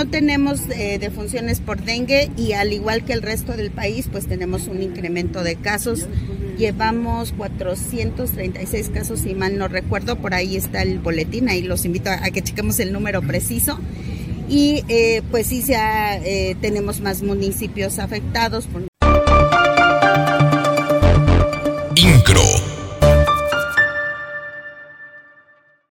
no tenemos defunciones por dengue y al igual que el resto del país, pues tenemos un incremento de casos. Llevamos 436 casos, si mal no recuerdo, por ahí está el boletín, ahí los invito a que chequemos el número preciso. Y pues sí, tenemos más municipios afectados por